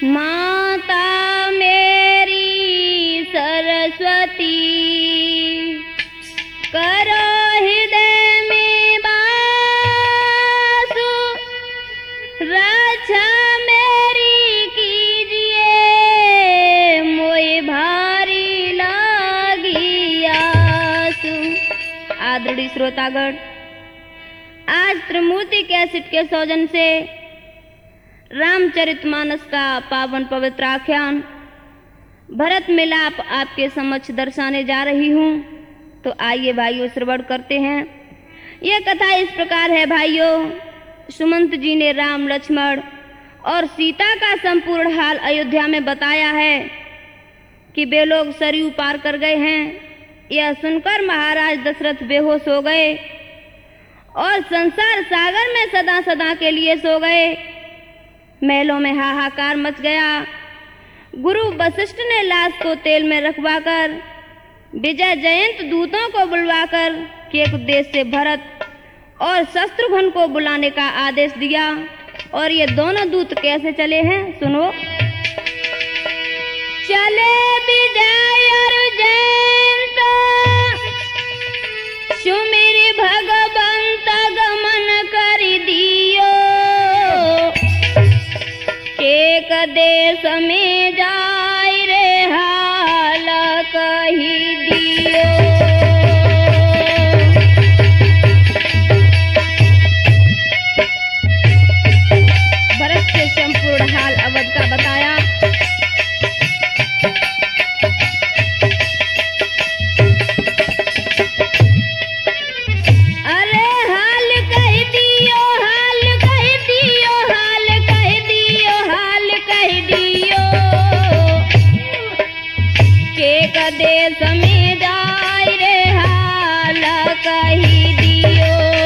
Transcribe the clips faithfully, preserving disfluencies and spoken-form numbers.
माता मेरी सरस्वती करो हृदय में वास, रक्षा मेरी कीजिए, मोए भारी लागी आस। आदरणीय श्रोतागण, आज त्रिमूर्ति कैसेट के सौजन से रामचरितमानस का पावन पवित्र आख्यान भरत मिलाप आपके समक्ष दर्शाने जा रही हूँ। तो आइए भाइयों श्रवण करते हैं। यह कथा इस प्रकार है भाइयों। सुमंत जी ने राम लक्ष्मण और सीता का संपूर्ण हाल अयोध्या में बताया है कि वे लोग सरयू पार कर गए हैं। यह सुनकर महाराज दशरथ बेहोश हो गए और संसार सागर में सदा सदा के लिए सो गए। महलों में हाहाकार मच गया। गुरु वशिष्ठ ने लाश को तेल में रखवाकर विजय जयंत दूतों को बुलवाकर केक देश से भरत और शत्रुघ्न को बुलाने का आदेश दिया। और ये दोनों दूत कैसे चले हैं सुनो। चले विजय और जयंत सुमिर भगवंत गमन कर दियो, एक देश में जाय रे हाल कही दियो। भरत से संपूर्ण हाल अवध का बताया। अरे हाल कह दियो, हाल कह दियो, हाल कह दियो, हाल कह दियो, के देश में जाय रे हाल कही दियो।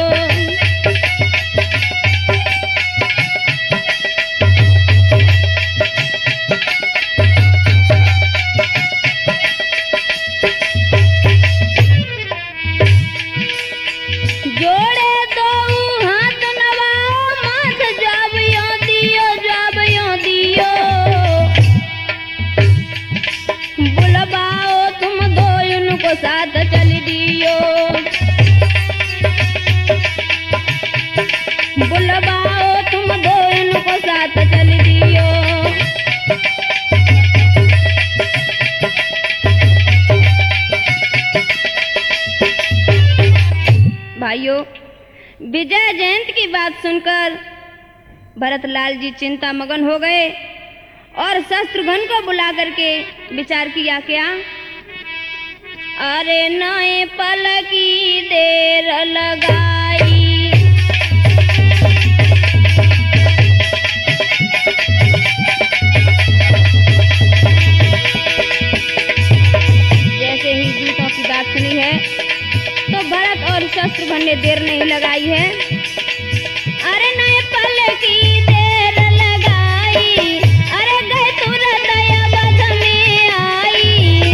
जोड़े दो हाथ नवाओ, माथ जब यो दियो, जब यो दियो, बुलवाओ तुम दो उनको साथ चल दियो, बुलवाओ तुम दो उनको साथ चल दियो। भाइयों, विजय जयंत की बात सुनकर भरतलाल जी चिंता मगन हो गए और शत्रुघ्न को बुला करके विचार किया क्या। अरे नए पल की देर लगाई, जैसे ही दूतों की बात सुनी है तो भरत और शत्रुघ्न ने देर नहीं लगाई है। अरे नए पल की देर लगाई, अरे गए तुरंत अवध में आई,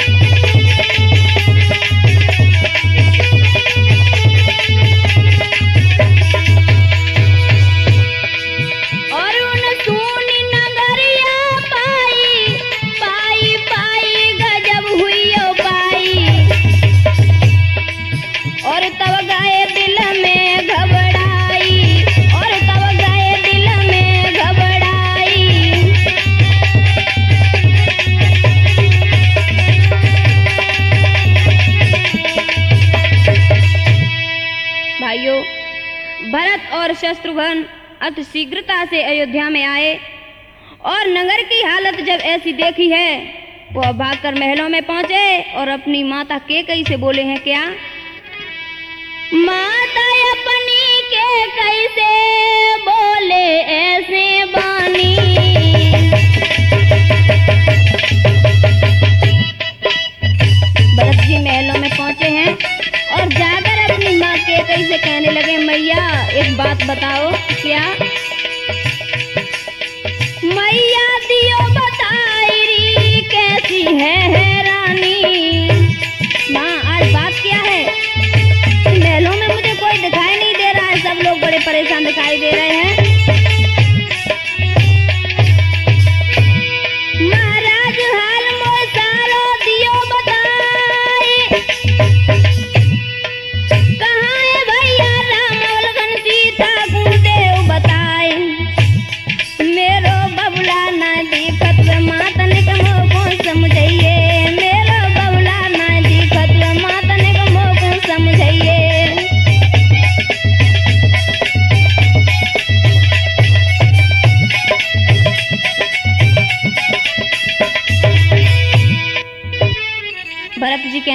और उन सुनी नगरिया पाई, पाई पाई गजब हुई ओ पाई, और तब गए दिल में घबराई, और तब गए दिल में घबराई। भाइयों, भरत और शत्रुघ्न अति शीघ्रता से अयोध्या में आए और नगर की हालत जब ऐसी देखी है वो भागकर महलों में पहुंचे और अपनी माता केकई से बोले हैं क्या। माता अपनी के कैसे बोले ऐसे बानी, भरत जी महलों में पहुंचे हैं और जाकर अपनी माँ के कैसे कहने लगे, मैया एक बात बताओ क्या। मैया दियो बताई कैसी है हैरानी। माँ आज बात क्या है, महलों में मुझे कोई दिखाई नहीं दे रहा है, सब लोग बड़े परेशान दिखाई दे रहे हैं।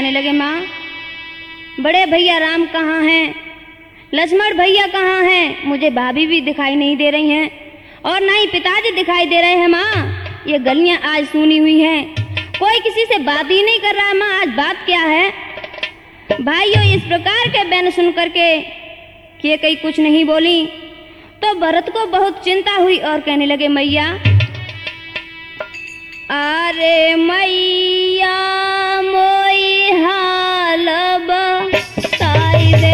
कहने लगे माँ बड़े भैया राम कहाँ हैं, लक्ष्मण भैया कहाँ हैं, मुझे भाभी भी दिखाई नहीं दे रही हैं और ना ही पिताजी दिखाई दे रहे हैं। माँ ये गलियां आज सूनी हुई हैं, कोई किसी से बात ही नहीं कर रहा है। माँ आज बात क्या है? भाइयों इस प्रकार के बैन सुन करके कि कहीं कुछ नहीं बोली तो भरत को बहुत चिंता हुई और कहने लगे मैया अरे मैया मोई हाल बताई दे।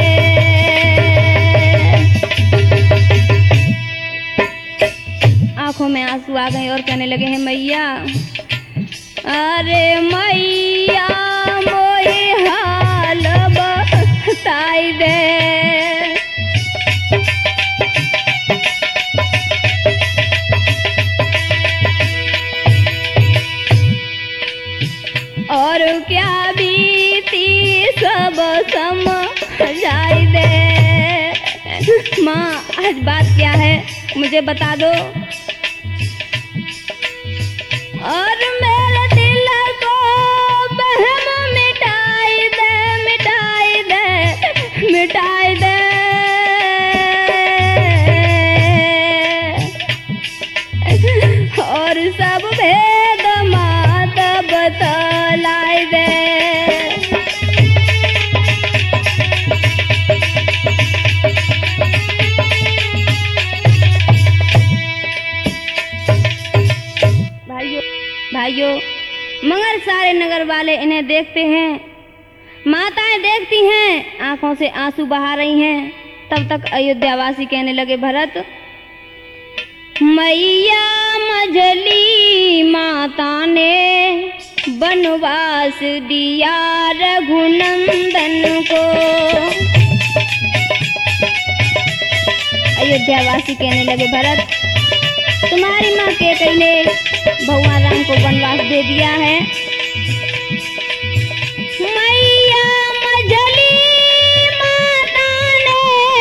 आंखों में आंसू आ गए और कहने लगे हैं मैया अरे मैया मोई हाल बताई दे। और क्या बीती सब समझाई दे। माँ आज बात क्या है मुझे बता दो और मेरे दिल को बहम मिटाई दे मिटाई दे मिटाई दे। और सब भेद मात बतलाई दे। भाइयों भाइयों मगर सारे नगर वाले इन्हें देखते हैं, माताएं देखती हैं, आंखों से आंसू बहा रही हैं। तब तक अयोध्यावासी कहने लगे भरत मैया मझली माता ने वनवास दिया रघुनंदन को। अयोध्यावासी कहने लगे भरत तुम्हारी माँ कैकेयी ने भगवान राम को वनवास दे दिया है। मैया मझली माता ने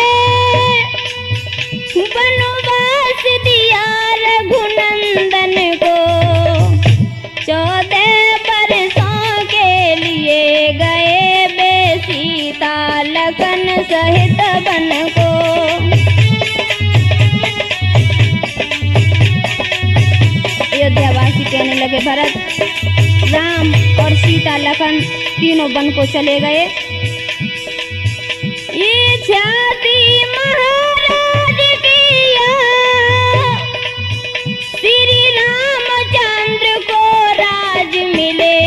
वनवास दिया रघुनंदन को। चौदह बरसों के लिए गए बे सीता लखन सहित वन को। अयोध्यावासी कहने लगे भरत राम और सीता लखन तीनों वन को चले गए। ये छाती महाराज किया श्री रामचंद्र को राज मिले।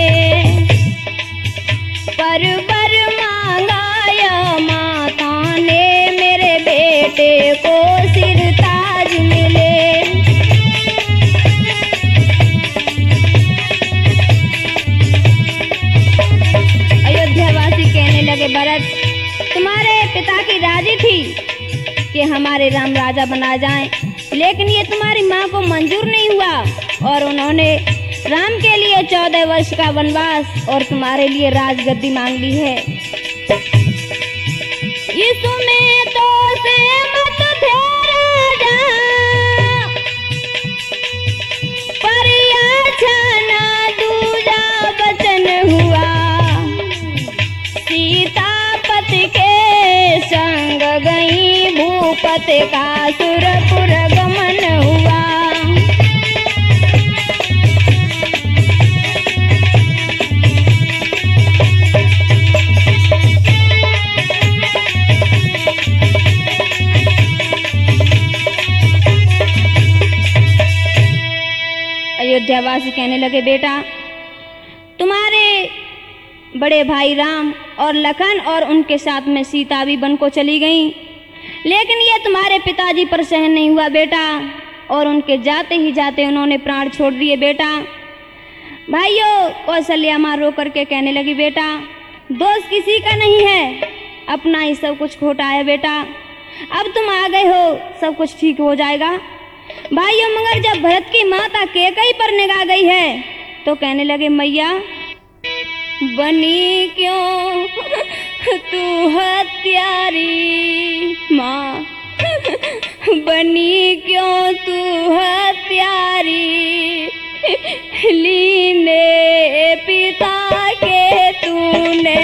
पर वर मांगाया माता ने मेरे बेटे को सिर ताज मिले। कहने लगे भरत तुम्हारे पिता की राजी थी कि हमारे राम राजा बना जाएं, लेकिन ये तुम्हारी माँ को मंजूर नहीं हुआ और उन्होंने राम के लिए चौदह वर्ष का वनवास और तुम्हारे लिए राजगद्दी मांग ली है। इसमें तो सहमत थे राजा पर याचना दूजा वचन हुआ। सीतापति के संग गई भूपति का सुरपुर गमन हुआ। अयोध्यावासी कहने लगे बेटा तुम्हारे बड़े भाई राम और लखन और उनके साथ में सीता भी वन को चली गईं, लेकिन ये तुम्हारे पिताजी पर सहन नहीं हुआ बेटा और उनके जाते ही जाते उन्होंने प्राण छोड़ दिए बेटा। भाइयों कौशल्या माँ रो करके कहने लगी बेटा दोष किसी का नहीं है, अपना ही सब कुछ खोटा है बेटा, अब तुम आ गए हो सब कुछ ठीक हो जाएगा। भाइयों मगर जब भरत की माता कैकेयी पर निगाह गई है तो कहने लगे मैया बनी क्यों तू हत्यारी। माँ बनी क्यों तू हत्यारी, लीने पिता के तूने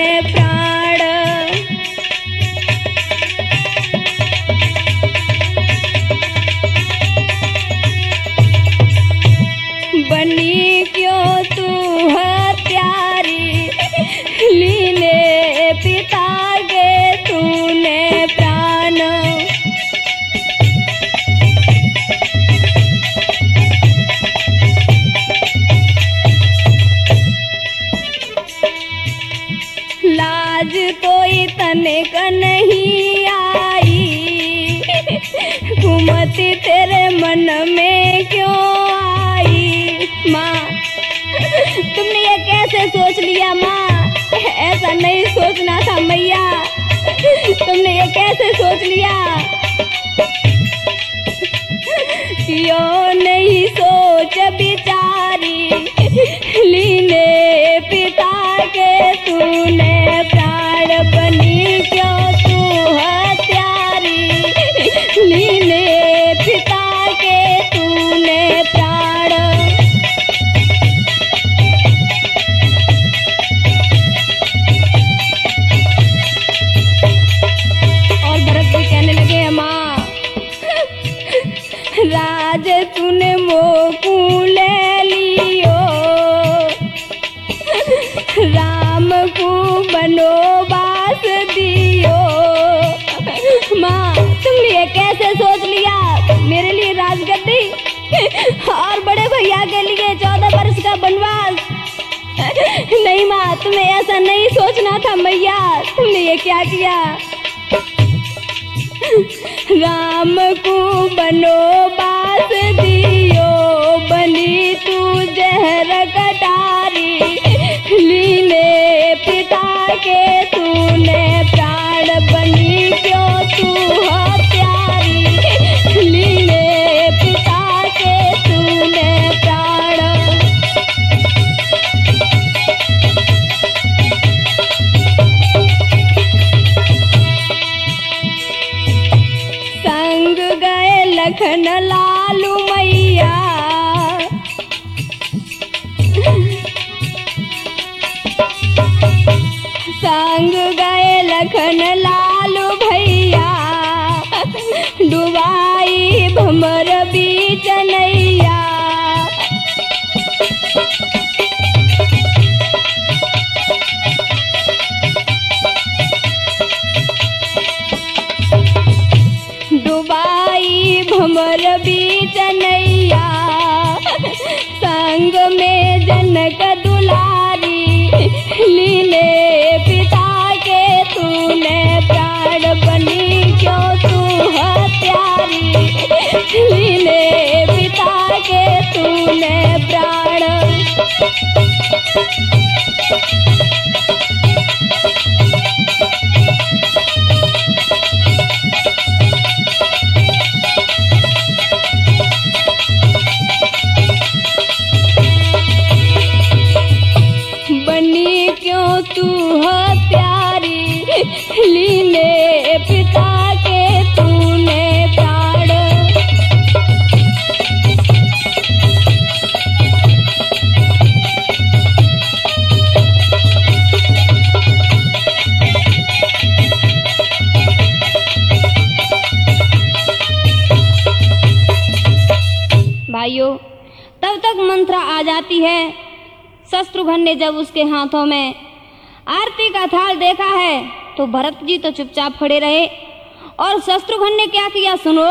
गति तेरे मन में क्यों आई। माँ तुमने ये कैसे सोच लिया माँ, ऐसा नहीं सोचना था मैया, तुमने ये कैसे सोच लिया। क्यों नहीं सोच बिचारी लीने पिता के तूने प्राण बनी क्यों तू हत्यारी, लीने पिता के तूने प्राण। और भरत भी कहने लगे माँ राज तूने मोकू ले लियो, राम को बनोबास दियो। माँ तुमने ये कैसे सोच लिया मेरे लिए राजगद्दी और बड़े भैया के लिए चौदह वर्ष का बनवास। नहीं माँ तुम्हें ऐसा नहीं सोचना था मैया, तुमने ये क्या किया। राम को बनोबास दियो, बनी तू जहर कटारी, लीने पिता के तूने प्राण बनी क्यों तू हत्यारी, लीने पिता के तूने प्राण। संग गए लखन लालू मैया, संग गए लखन लालू भैया, डुबाई भमर बीच नैया। डुबाई भमर बीच नैया, संग में जनक दुलारी, लीने पिता के तूने प्राण बनी क्यों तू हत्यारी, लीने पिता के तूने प्राण। बनी क्यों तू हत्यारी, लीने पिता के तूने प्राण। भाइयों तब तक मंत्रा आ जाती है। शत्रुघ्न ने जब उसके हाथों में आरती का थाल देखा है तो भरत जी तो चुपचाप खड़े रहे और शत्रुघ्न ने क्या किया सुनो।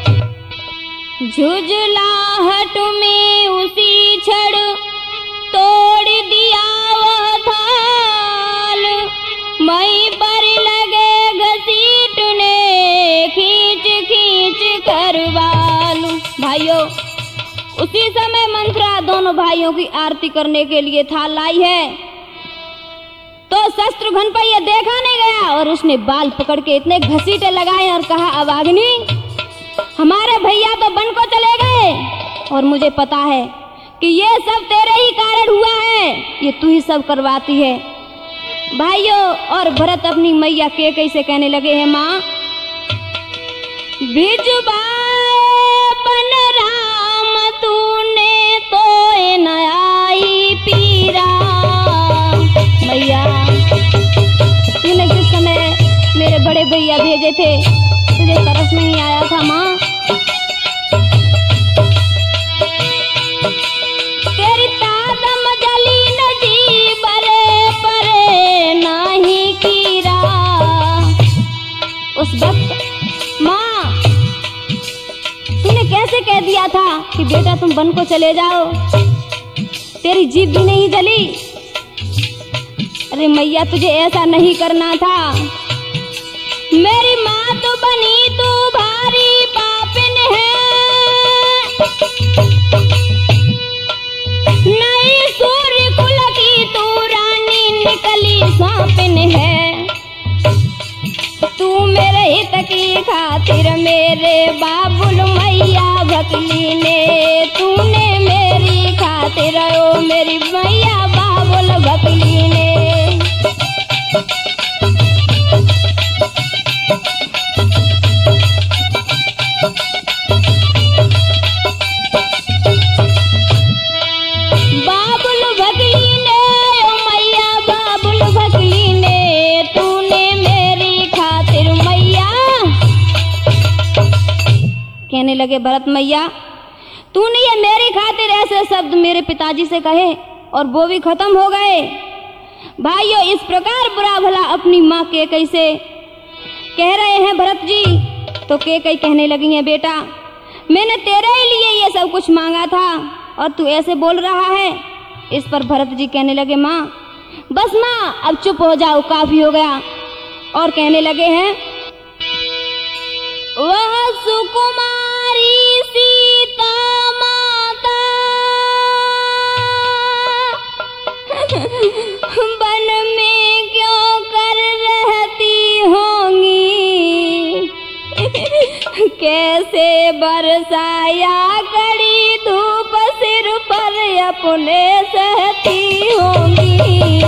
झुझलाहट में उसी क्षण तोड़ दिया वह थाल, मई पर लगे घसीटने खींच खींच कर बाल। भाइयों उसी समय मंत्रा दोनों भाइयों की आरती करने के लिए थाल लाई है तो शत्रुघ्न पर यह देखा नहीं गया और उसने बाल पकड़ के इतने घसीटे लगाए और कहा अभागिनी हमारे भैया तो वन को चले गए और मुझे पता है कि ये सब तेरे ही कारण हुआ है, ये तू ही सब करवाती है। भाइयों और भरत अपनी मैया के कैसे कहने लगे हैं माँ भिजवा बन राम तूने तो न आई पीरा। मैया तूने जिस समय मेरे बड़े भैया भेजे थे तुझे तरस नहीं आया था माँ। तेरी तादम जली नदी बरे परे नहीं कीरा। उस वक्त माँ तूने कैसे कह दिया था कि बेटा तुम वन को चले जाओ, तेरी जीभ भी नहीं जली। अरे मैया तुझे ऐसा नहीं करना था। मेरी माँ तो बनी तू भारी पापिन है, भकली ने, तूने मेरी खातिर ओ मेरी मैया बाबुल भकली ने। बाबुल भकली ने ओ मैया बाबुल भकली ने, तूने मेरी खातिर मैया। कहने लगे भरत मैया, तूने ये मेरी खातिर ऐसे शब्द मेरे पिताजी से कहे और वो भी खत्म हो गए। भाइयों, इस प्रकार बुरा भला अपनी माँ केकई से कह रहे हैं भरत जी, तो केकई कहने लगी है बेटा मैंने तेरे ही लिए ये सब कुछ मांगा था और तू ऐसे बोल रहा है। इस पर भरत जी कहने लगे माँ बस माँ अब चुप हो जाओ, काफी हो गया। और कहने लगे हैं वह सुकुमारी सीता माता वन में क्यों कर रहती होंगी, कैसे बरसाया कड़ी धूप सिर पर अपने सहती होंगी।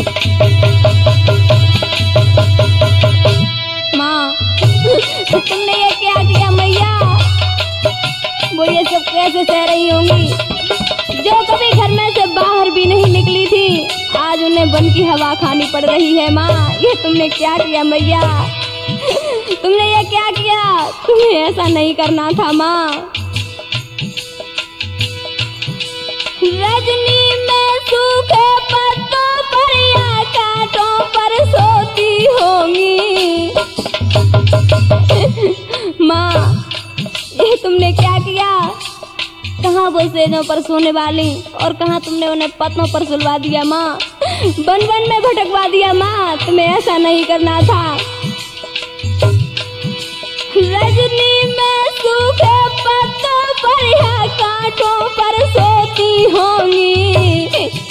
माँ तुमने ये क्या किया मैया, वो ये सब कैसे सह रही होंगी जो कभी घर में से बाहर भी नहीं निकली थी, आज उन्हें वन की हवा खानी पड़ रही है। माँ ये तुमने क्या किया मैया, तुमने ये क्या किया, तुम्हें ऐसा नहीं करना था माँ। रजनी में सूखे पत्तों पर या कांटों पर सोती होंगी। माँ ये तुमने क्या किया, कहाँ वो सेजों पर सोने वाली और कहाँ तुमने उन्हें पत्तों पर सुलवा दिया। माँ वन वन में भटकवा दिया। माँ तुम्हें ऐसा नहीं करना था। रजनी में सूखे पत्तों पर या कांटों पर सोती होंगी,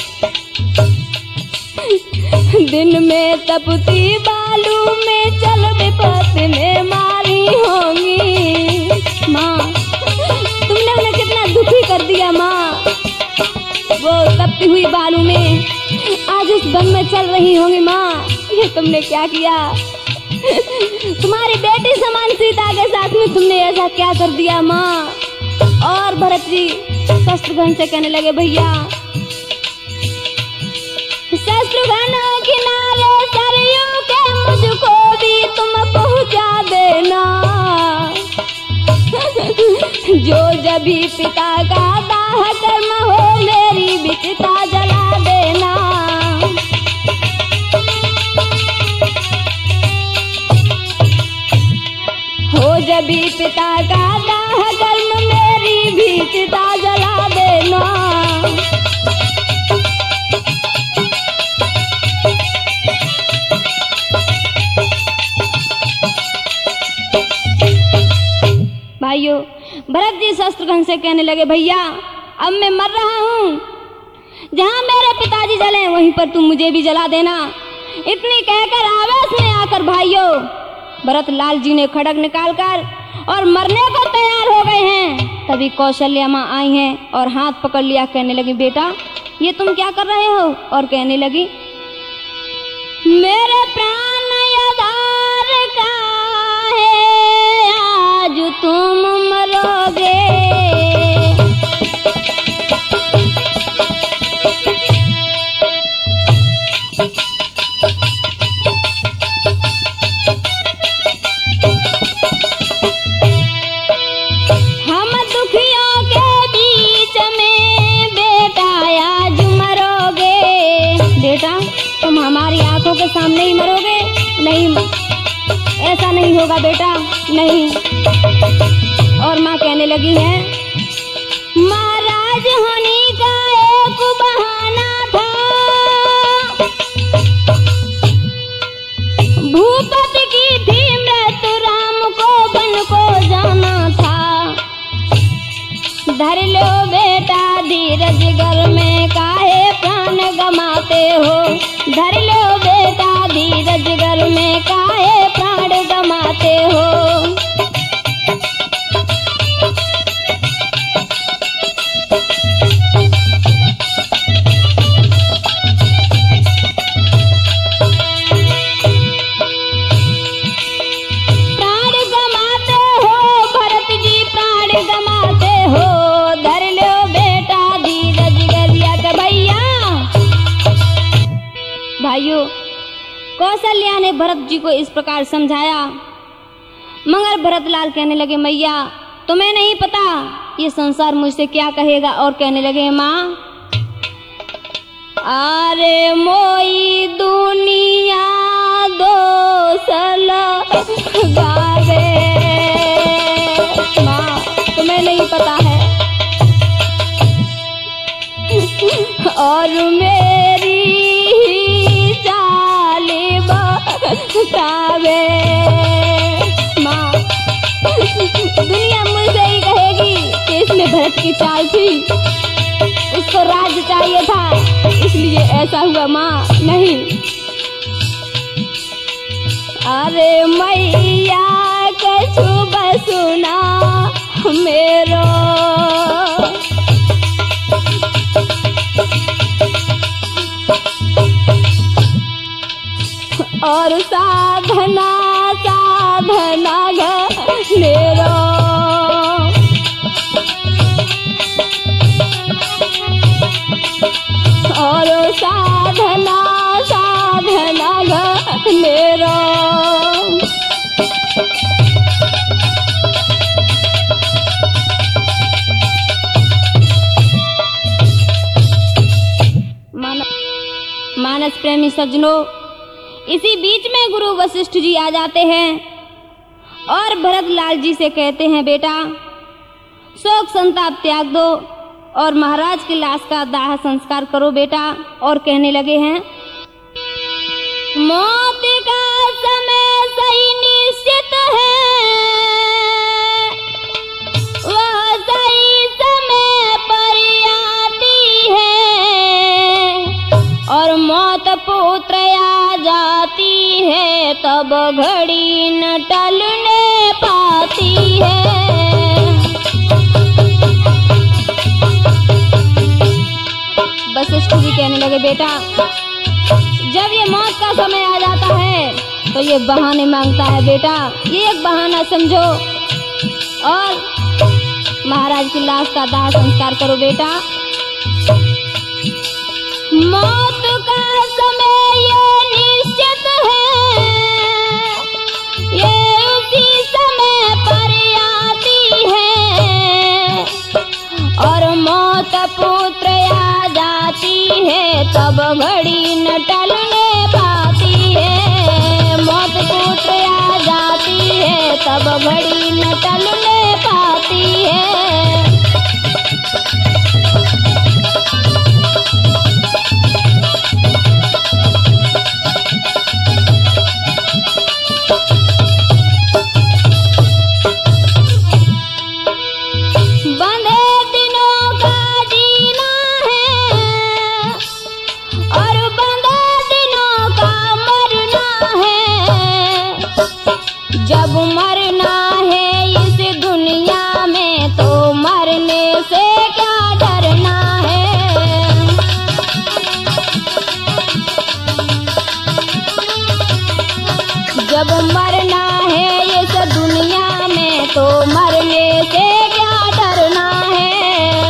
दिन में तपती बालू में चल विपत में मारी होंगी। माँ तुमने उन्हें कितना दुखी कर दिया। माँ वो तपती हुई बालू में आज उस वन में चल रही होंगी। माँ ये तुमने क्या किया, तुम्हारी बेटी समान सीता के साथ में तुमने ऐसा क्या कर दिया। माँ और भरत जी शत्रुघ्न से कहने लगे भैया शत्रुघ्न किनारे सरयू के मुझको भी तुम पहुँचा देना, जो जभी पिता का दाह कर्म हो मेरी भी चिता जला देना। हो जभी पिता का दाह कर्म मेरी भी चिता जला देना। भाइयों भरत जी शत्रुघ्न से कहने लगे भैया अब मैं मर रहा हूँ, जहाँ मेरे पिताजी जले वहीं पर तुम मुझे भी जला देना। इतनी कहकर आवेश में आकर भाइयों भरत लाल जी ने खड्ग निकालकर और मरने को तैयार हो गए हैं। तभी कौशल्या माँ आई हैं और हाथ पकड़ लिया। कहने लगी बेटा ये तुम क्या कर रहे हो, और कहने लगी मेरे प्राण आधार का है आज तुम मरोगे। हम दुखियों के बीच में बेटा आज मरोगे। बेटा तुम हमारी आंखों के सामने ही मरोगे? नहीं ऐसा नहीं होगा बेटा, नहीं। और माँ कहने लगी है महाराज होने का एक बहाना था, भूपति की थी मृत्यु राम को वन को जाना था। धर लो बेटा धीरज घर में काहे प्राण गमाते हो, धर लो बेटा धीरज घर में काहे प्राण गमाते हो। भाइयों, कौशल्या ने भरत जी को इस प्रकार समझाया, मगर भरतलाल कहने लगे मैया तुम्हें नहीं पता ये संसार मुझसे क्या कहेगा। और कहने लगे माँ, अरे मोई दुनिया दोसल गावे, माँ तुम्हें नहीं पता है और मेरी चाली बतावे। माँ दुनिया मुझसे ही कहेगी कि इसमें भरत की चाल थी, उसको राज चाहिए था इसलिए ऐसा हुआ। माँ नहीं, अरे मैया कछु बसुना मेरो, और साधना साधना घनेरो, और साधना साधना घनेरो। मानस प्रेमी सज्जनों, इसी बीच में गुरु वशिष्ठ जी आ जाते हैं और भरतलाल जी से कहते हैं बेटा शोक संताप त्याग दो और महाराज की लाश का दाह संस्कार करो बेटा। और कहने लगे हैं मौत का समय सही निश्चित है, वह सही समय पर आती है, और मौत पुत्र आ जाती है तब घड़ी न टलने पाती है। वशिष्ठ जी कहने लगे बेटा जब ये मौत का समय आ जाता है तो ये बहाने मांगता है बेटा, ये एक बहाना समझो और महाराज की लाश का दाह संस्कार करो बेटा। मौत का समय ये निश्चित है, ये उसी समय पर आती है, और मौत पुत्र आ जाती है तब घड़ी न टलने पाती है। मौत पुत्र आ जाती है तब घड़ी न टलने पाती है। जब मरना है इस दुनिया में तो मरने से क्या डरना है। जब मरना है इस दुनिया में तो मरने से क्या डरना है।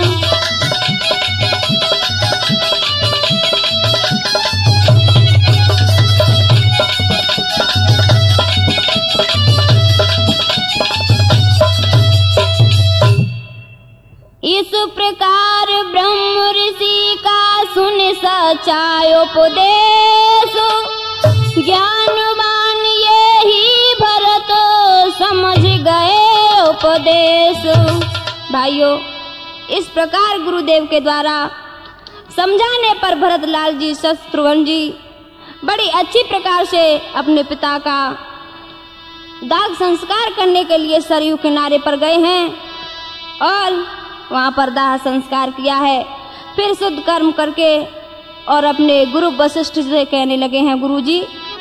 इस प्रकार ब्रह्म ऋषि का सुन सच्चा उपदेश, ज्ञानवान ये ही भरत समझ गए उपदेश। भाइयों, इस प्रकार गुरुदेव के द्वारा समझाने पर भरतलाल जी शत्रुघ्न जी बड़ी अच्छी प्रकार से अपने पिता का दाह संस्कार करने के लिए सरयू किनारे पर गए हैं और वहाँ पर दाह संस्कार किया है। फिर शुद्ध कर्म करके और अपने गुरु वशिष्ठ से कहने लगे हैं गुरुजी,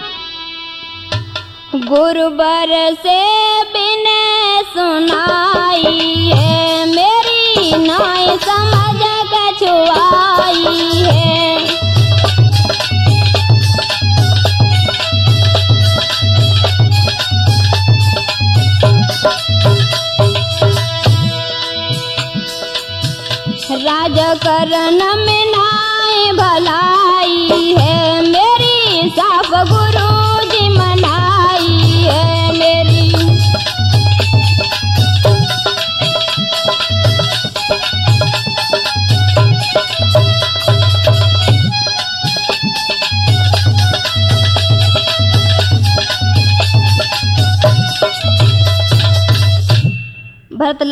गुरुवर से बिना सुनाई है मेरी नाई समझ कछुआई है। राज करन में नाई भलाई है मेरी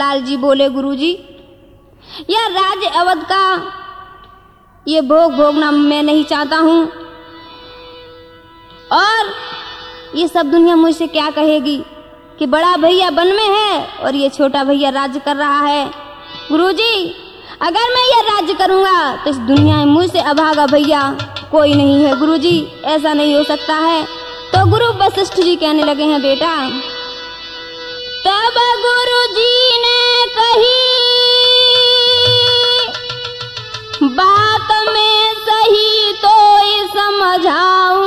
भरतलाल जी बोले, गुरुजी यह राज्य अवध का ये भोग भोगना मैं नहीं चाहता हूँ, और ये सब दुनिया मुझसे क्या कहेगी कि बड़ा भैया वन में है और ये छोटा भैया राज्य कर रहा है। गुरुजी अगर मैं ये राज्य करूँगा तो इस दुनिया में मुझसे अभागा भैया कोई नहीं है। गुरुजी ऐसा नहीं हो सकता है। तो गुरु वशिष्ठ जी कहने लगे हैं, बेटा तब गुरुजी ने कही बात में सही तो समझाऊं,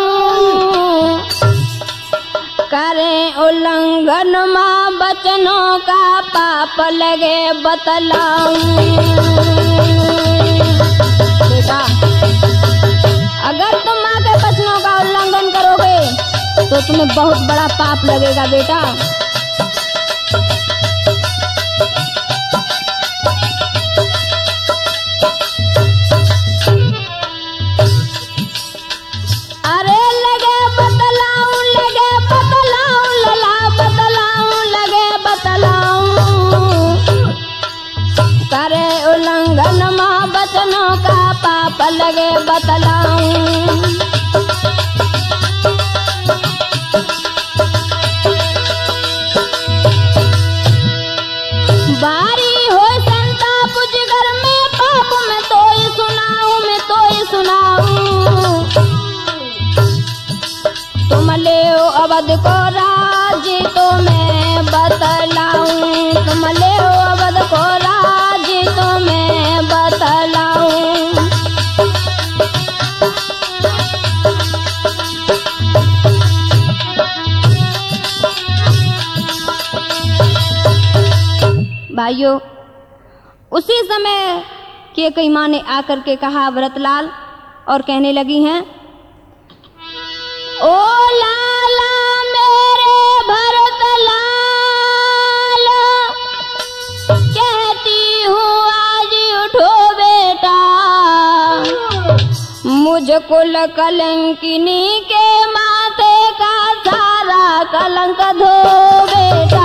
करे उल्लंघन माँ बचनों का पाप लगे बतलाऊं। बेटा अगर तुम माँ के बचनों का उल्लंघन करोगे तो तुम्हें बहुत बड़ा पाप लगेगा। बेटा अरे लगे बतलाऊं, लगे बतलाऊं, लला बतलाऊं, लगे बतलाऊं, करे उल्लंघन माँ बचनों का पाप लगे बतलाऊं। बारी हो संताप जिगर में पाप में तो ही सुनाऊं, मैं तो ही सुनाऊं। तुम ले अवध को राजी तो मैं बतलाऊं, तुम ले अवध को राजी तो मैं बतलाऊं। भाइयों उसी समय के कई माँ ने आकर के कहा भरतलाल, और कहने लगी हैं, ओ लाला मेरे भरतलाल, कहती हूँ आज उठो बेटा, मुझ कुल कलंकिनी के माथे का सारा कलंक धो बेटा।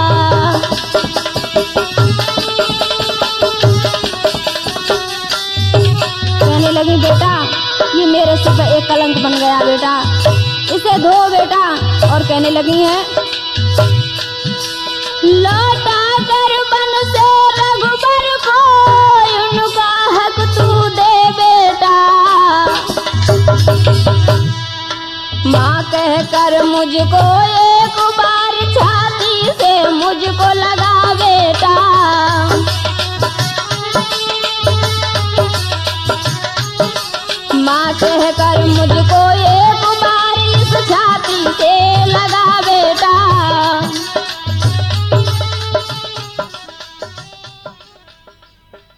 कहने लगी बेटा ये मेरे सिर पर एक कलंक बन गया बेटा, इसे धो बेटा। और कहने लगी हैं, लौटा कर बन से रघुबर को उनका हक तू दे बेटा, माँ कह कर मुझको एक बार छाती से मुझको लगा बेटा।